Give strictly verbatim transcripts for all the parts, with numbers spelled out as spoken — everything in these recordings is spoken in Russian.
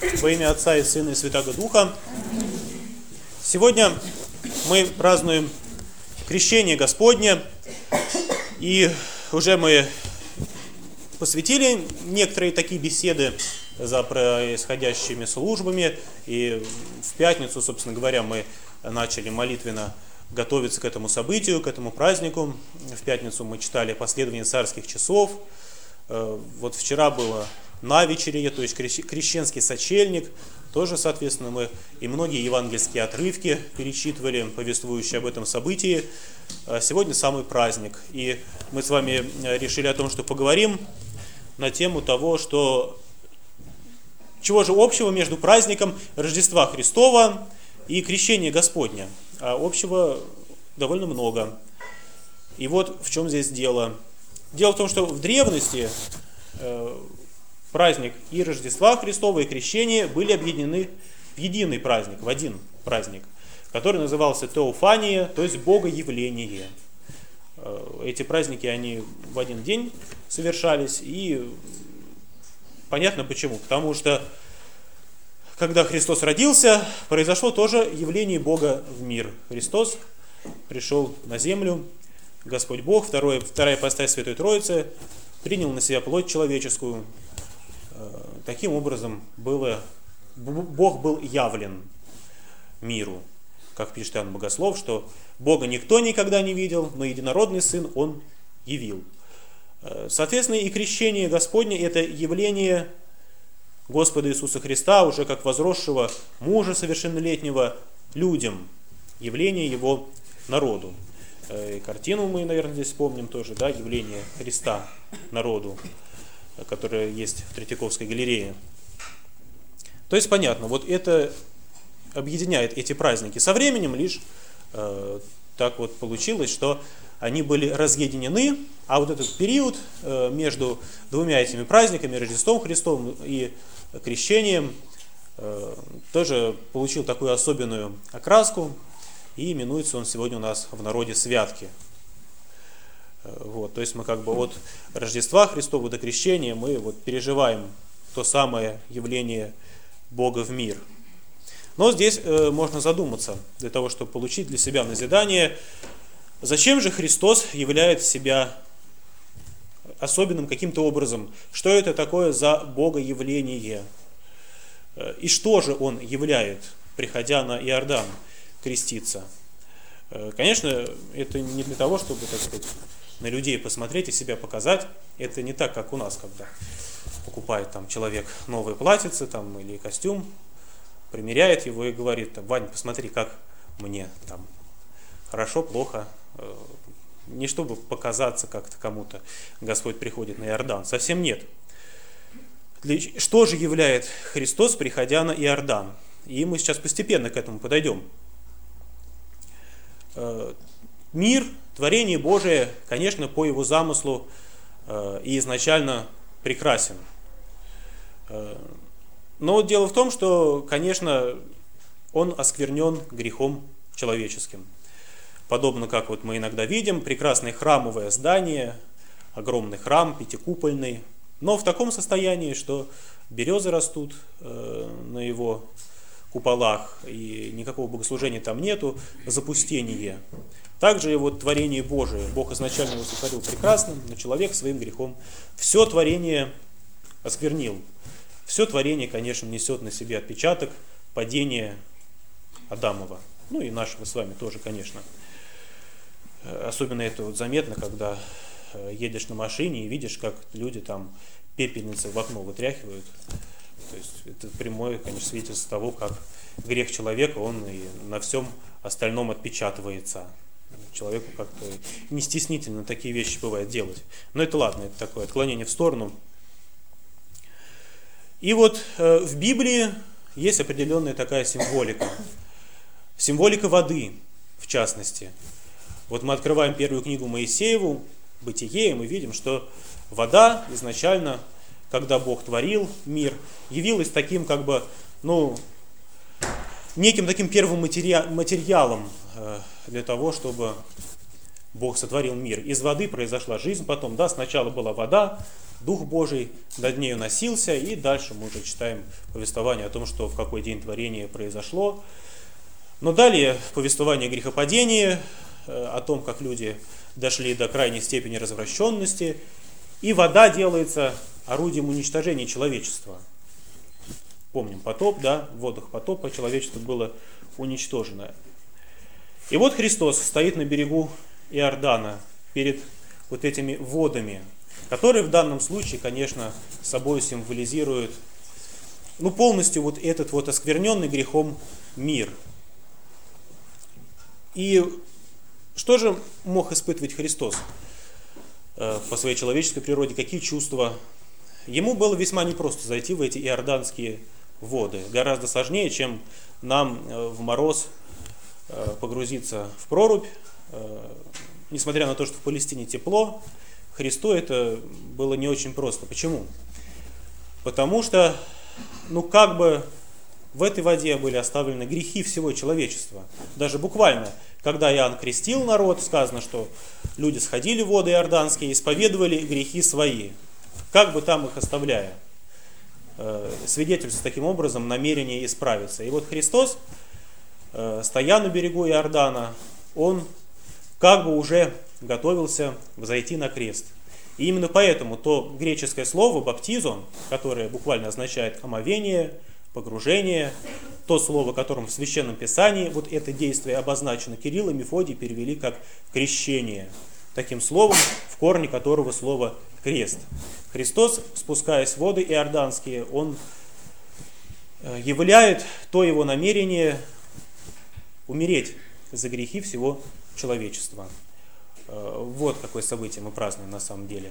Во имя Отца и Сына и Святаго Духа. Сегодня мы празднуем Крещение Господне, и уже мы посвятили некоторые такие беседы за происходящими службами, и в пятницу, собственно говоря, мы начали молитвенно готовиться к этому событию, к этому празднику. В пятницу мы читали последование царских часов. Вот вчера было навечерие, то есть крещенский сочельник. Тоже, соответственно, мы и многие евангельские отрывки перечитывали, повествующие об этом событии. Сегодня самый праздник. И мы с вами решили о том, что поговорим на тему того, что чего же общего между праздником Рождества Христова и Крещения Господня. А общего довольно много. И вот в чем здесь дело. Дело в том, что в древности э, праздник и Рождества Христова, и Крещение были объединены в единый праздник, в один праздник, который назывался Теофания, то есть Богоявление. Э, эти праздники, они в один день совершались, и понятно почему. Потому что, когда Христос родился, произошло тоже явление Бога в мир. Христос пришел на землю, Господь Бог, второе, вторая ипостась Святой Троицы, принял на себя плоть человеческую. Таким образом, было, Бог был явлен миру. Как пишет Иоанн Богослов, что Бога никто никогда не видел, но единородный Сын Он явил. Соответственно, и крещение Господне – это явление Господа Иисуса Христа, уже как возросшего мужа совершеннолетнего, людям, явление Его народу. И картину мы, наверное, здесь вспомним тоже, да, явление Христа народу, которое есть в Третьяковской галерее. То есть понятно, вот это объединяет эти праздники. Со временем лишь э, так вот получилось, что они были разъединены, а вот этот период э, между двумя этими праздниками, Рождеством Христовым и Крещением, э, тоже получил такую особенную окраску, и именуется он сегодня у нас в народе святки. Вот, то есть мы как бы от Рождества Христова до Крещения мы вот переживаем то самое явление Бога в мир. Но здесь э, можно задуматься, для того, чтобы получить для себя назидание, зачем же Христос являет себя особенным каким-то образом? Что это такое за Богоявление? И что же Он являет, приходя на Иордан креститься? Конечно, это не для того, чтобы, так сказать, на людей посмотреть и себя показать. Это не так, как у нас, когда покупает там человек новое платьице там, или костюм, примеряет его и говорит: Вань, посмотри, как мне там хорошо, плохо. Не чтобы показаться как-то кому-то, Господь приходит на Иордан. Совсем нет. Что же являет Христос, приходя на Иордан? И мы сейчас постепенно к этому подойдем. Мир, творение Божие, конечно, по его замыслу и изначально прекрасен. Но дело в том, что, конечно, он осквернен грехом человеческим. Подобно как вот мы иногда видим прекрасное храмовое здание, огромный храм пятикупольный, но в таком состоянии, что березы растут на его куполах, и никакого богослужения там нету, запустение. Также и вот творение Божие. Бог изначально его сотворил прекрасным, но человек своим грехом все творение осквернил. Все творение, конечно, несет на себе отпечаток падения Адамова. Ну и нашего с вами тоже, конечно. Особенно это вот заметно, когда едешь на машине и видишь, как люди там пепельницы в окно вытряхивают. То есть это прямое, конечно, свидетельство того, как грех человека, он и на всем остальном отпечатывается. Человеку как-то не стеснительно такие вещи бывает делать. Но это ладно, это такое отклонение в сторону. И вот э, в Библии есть определенная такая символика. Символика воды, в частности. Вот мы открываем первую книгу Моисееву, Бытие, и мы видим, что вода изначально, когда Бог творил мир, явилась таким, как бы, ну, неким таким первым матери... материалом э, для того, чтобы Бог сотворил мир. Из воды произошла жизнь потом, да, сначала была вода, Дух Божий над нею носился, и дальше мы уже читаем повествование о том, что в какой день творения произошло. Но далее повествование о грехопадении, о том, как люди дошли до крайней степени развращенности, и вода делается орудием уничтожения человечества. Помним потоп, да, в водах потопа человечество было уничтожено. И вот Христос стоит на берегу Иордана перед вот этими водами, которые в данном случае, конечно, собой символизируют, ну, полностью вот этот вот оскверненный грехом мир. И что же мог испытывать Христос э, по своей человеческой природе? Какие чувства? Ему было весьма непросто зайти в эти иорданские воды. Гораздо сложнее, чем нам э, в мороз э, погрузиться в прорубь. Э, несмотря на то, что в Палестине тепло, Христу это было не очень просто. Почему? Потому что, ну, как бы в этой воде были оставлены грехи всего человечества. Даже буквально, когда Иоанн крестил народ, сказано, что люди сходили в воды иорданские, исповедовали грехи свои, как бы там их оставляя. Свидетельствует таким образом намерение исправиться. И вот Христос, стоя на берегу Иордана, он как бы уже готовился взойти на крест. И именно поэтому то греческое слово «баптизон», которое буквально означает омовение, погружение, то слово, которым в Священном Писании вот это действие обозначено, Кирилл и Мефодий перевели как «крещение», таким словом, в корне которого слово «крест». Христос, спускаясь в воды иорданские, Он являет то Его намерение умереть за грехи всего человечества. Вот какое событие мы празднуем на самом деле.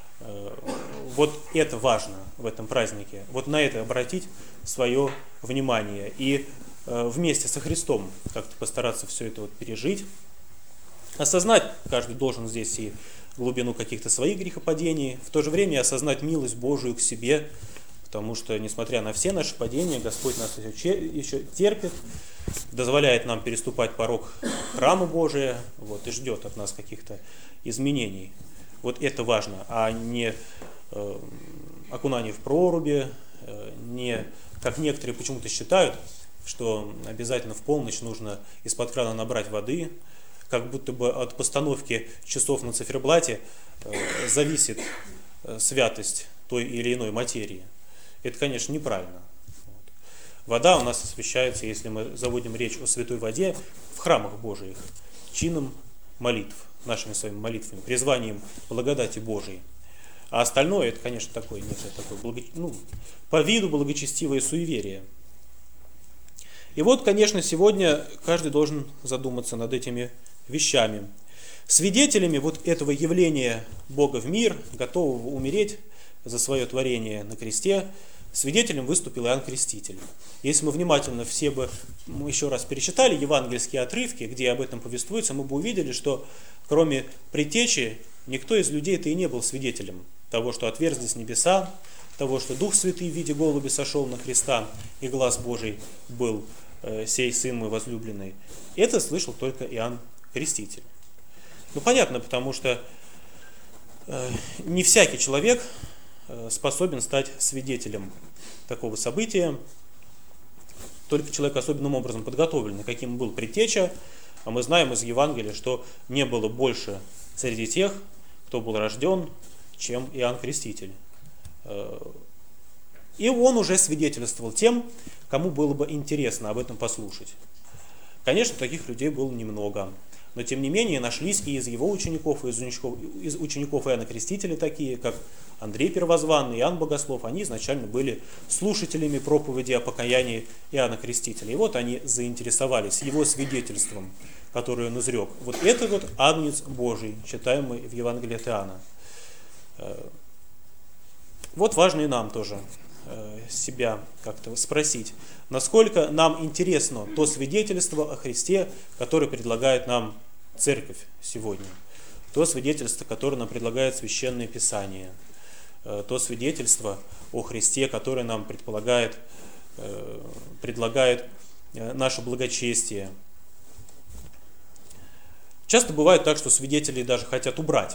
Вот это важно в этом празднике. Вот на это обратить свое внимание. И вместе со Христом как-то постараться все это вот пережить. Осознать, каждый должен здесь и глубину каких-то своих грехопадений, в то же время осознать милость Божию к себе, потому что, несмотря на все наши падения, Господь нас еще терпит, дозволяет нам переступать порог храма Божия, вот, и ждет от нас каких-то изменений. Вот это важно, а не э, окунание в проруби, э, не, как некоторые почему-то считают, что обязательно в полночь нужно из-под крана набрать воды, как будто бы от постановки часов на циферблате э, зависит э, святость той или иной материи. Это, конечно, неправильно. Вот. Вода у нас освящается, если мы заводим речь о святой воде, в храмах Божиих, чином молитв, нашими своими молитвами, призванием благодати Божией. А остальное, это, конечно, такое, некое такое благо... ну, по виду благочестивое суеверие. И вот, конечно, сегодня каждый должен задуматься над этими вещами. Свидетелями вот этого явления Бога в мир, готового умереть за свое творение на кресте, свидетелем выступил Иоанн Креститель. Если мы внимательно все бы мы еще раз перечитали евангельские отрывки, где об этом повествуется, мы бы увидели, что кроме предтечи никто из людей-то и не был свидетелем того, что отверзлись небеса, того, что Дух Святый в виде голуби сошел на Христа, и глаз Божий был э, «Сей Сын мой возлюбленный». Это слышал только Иоанн Креститель. Ну, понятно, потому что э, не всякий человек способен стать свидетелем такого события. Только человек особенным образом подготовленный, каким был предтеча. А мы знаем из Евангелия, что не было больше среди тех, кто был рожден, чем Иоанн Креститель. И он уже свидетельствовал тем, кому было бы интересно об этом послушать. Конечно, таких людей было немного. Но, тем не менее, нашлись и из его учеников, и из учеников, из учеников Иоанна Крестителя такие, как Андрей Первозванный, Иоанн Богослов. Они изначально были слушателями проповеди о покаянии Иоанна Крестителя. И вот они заинтересовались его свидетельством, которое он изрек. Вот это вот Агнец Божий, читаемый в Евангелии от Иоанна. Вот важно и нам тоже себя как-то спросить, насколько нам интересно то свидетельство о Христе, которое предлагает нам Церковь сегодня, то свидетельство, которое нам предлагает Священное Писание, то свидетельство о Христе, которое нам предполагает, предлагает наше благочестие. Часто бывает так, что свидетели даже хотят убрать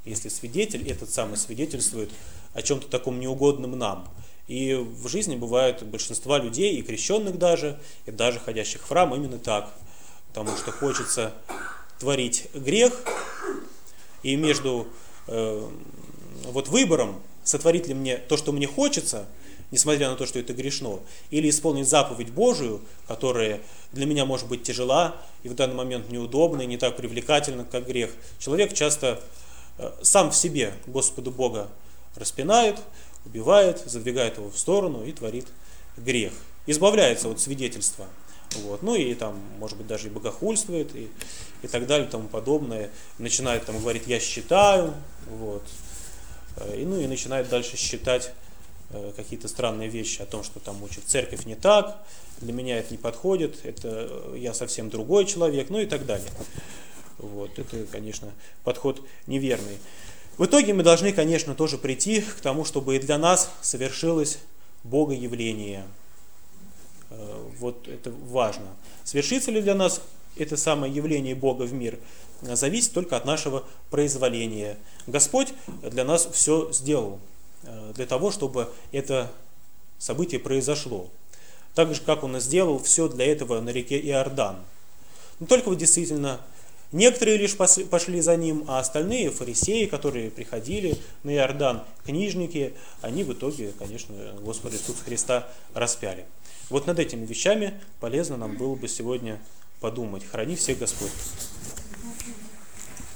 если свидетель, этот самый свидетельствует о чем-то таком неугодном нам. И в жизни бывает большинство людей, и крещенных даже, и даже ходящих в храм именно так. Потому что хочется творить грех, и между э, вот выбором, сотворить ли мне то, что мне хочется, несмотря на то, что это грешно, или исполнить заповедь Божию, которая для меня может быть тяжела и в данный момент неудобна, и не так привлекательна, как грех, человек часто э, сам в себе Господу Бога распинает, убивает, задвигает его в сторону и творит грех. Избавляется от свидетельства. Вот. Ну и там, может быть, даже и богохульствует, и, и так далее, и тому подобное. Начинает там говорить «я считаю», вот. И, ну и начинает дальше считать э, какие-то странные вещи о том, что там учит церковь не так, для меня это не подходит, это я совсем другой человек, ну и так далее. Вот. Это, конечно, подход неверный. В итоге мы должны, конечно, тоже прийти к тому, чтобы и для нас совершилось богоявление. Вот это важно. Свершится ли для нас это самое явление Бога в мир, зависит только от нашего произволения. Господь для нас все сделал для того, чтобы это событие произошло. Так же, как Он сделал все для этого на реке Иордан. Но только вот действительно некоторые лишь пошли за Ним, а остальные, фарисеи, которые приходили на Иордан, книжники, они в итоге, конечно, Господа Иисуса Христа распяли. Вот над этими вещами полезно нам было бы сегодня подумать. Храни всех Господь.